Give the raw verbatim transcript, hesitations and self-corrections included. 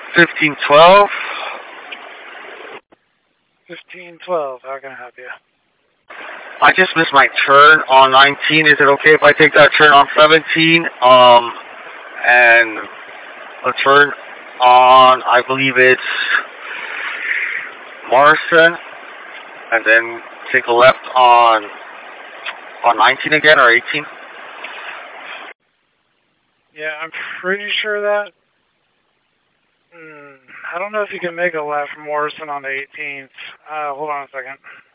fifteen twelve. fifteen twelve, how can I help you? I just missed my turn on nineteen. Is it okay if I take that turn on seventeen? Um, and a turn on, I believe it's Morrison, and then take a left on on nineteen again or eighteen. Yeah, I'm pretty sure that. Hmm, I don't know if you can make a left from Morrison on the eighteenth. Uh, hold on a second.